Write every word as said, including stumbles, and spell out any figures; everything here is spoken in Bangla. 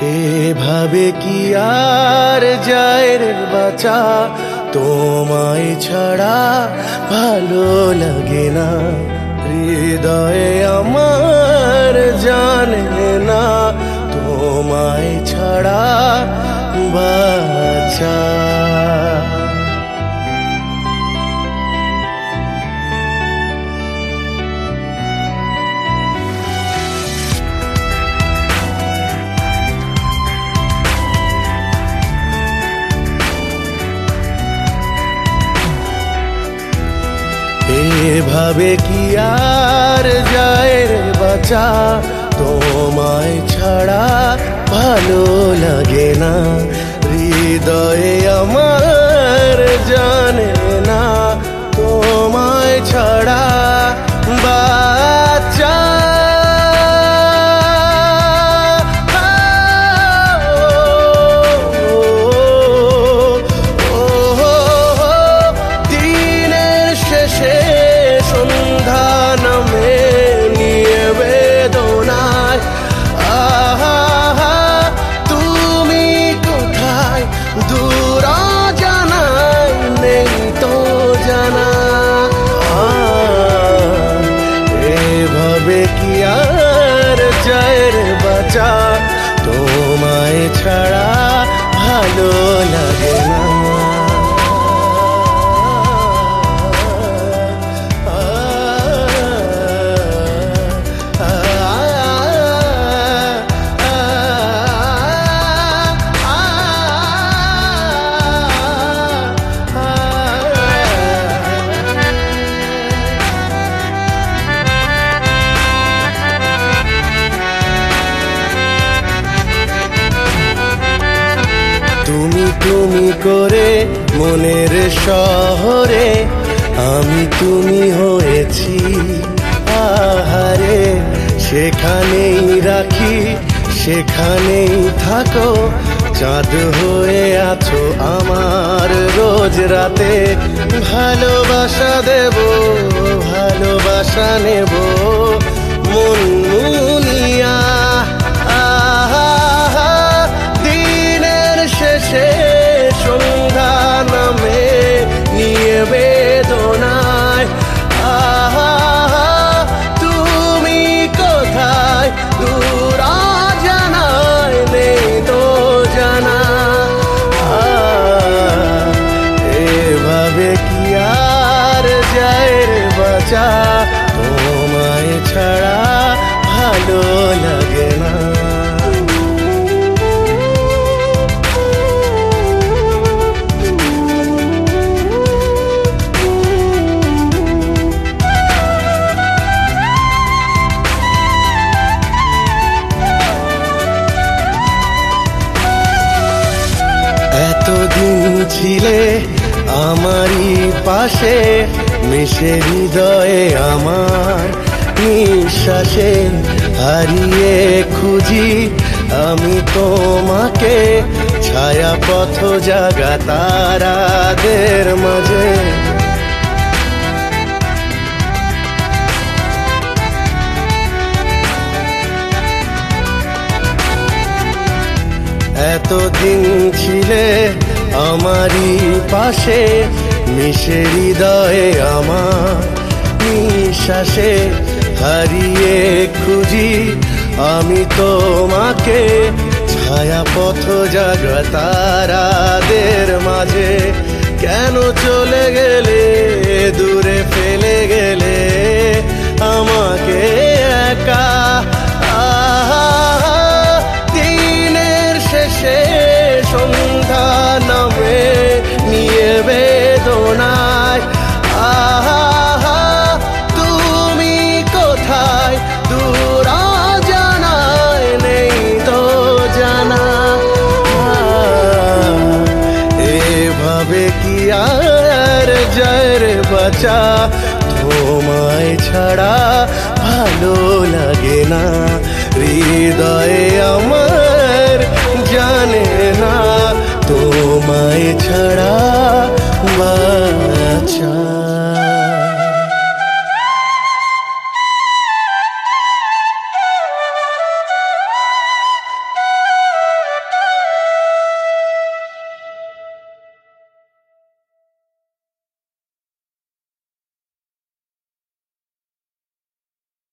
এভাবে কি আর যায় রে বাঁচা, তোমায় ছাড়া ভালো লাগে না। হৃদয়ে আমার জানে না তোমায় ছাড়া বাঁচা। এভাবে কি আর যায় রে বাঁচা, তোমায় ছাড়া ভালো লাগে না। হৃদয়ে আমার জানে না তোমায় ছাড়া বাঁচা। কি আর যায় রে বাঁচা, তোমায় ছাড়া ভালো লাগে না। তুমি তুমি করে মনের শহরে আমি তুমি হয়েছি আহারে। সেখানেই রাখি সেখানেই থাকো, চাঁদ হয়ে আছো আমার রোজ রাতে। ভালোবাসা দেব ভালোবাসা নেব মন মুনিয়া। সন্ধ্যা নামে নিয়ে বেদনায়, আহা তুমি কোথায় দূর জানায় নেই তো জানা। এভাবে কি আর যায় রে বাঁচা, তোমায় ছাড়া ভালো লাগে না। এতদিন ছিলে আমারই পাশে, মিশে হৃদয়ে আমার নিঃশ্বাসে। হারিয়ে খুঁজি আমি তোমাকে, ছায়া পথ জাগা তারাদের মাঝে। এতদিন ছিলে আমারই পাশে, মিশে হৃদয়ে আমার নিঃশ্বাসে। হারিয়ে খুঁজি আমি তোমাকে, ছায়া পথ জাগা তারাদের মাঝে। কেন চলে গেলে দূরে ফেলে গেলে আমাকে একা। সন্ধ্যা নামে নিয়ে বেদনায়, আহা তুমি কোথায় দূর জানায় নেই তো জানা। এভাবে কি আর যায় রে বাঁচা, তোমায় ছাড়া ভালো লাগে না। হৃদয়ে আমার জানে না তোমায় ছাড়া বাঁচা।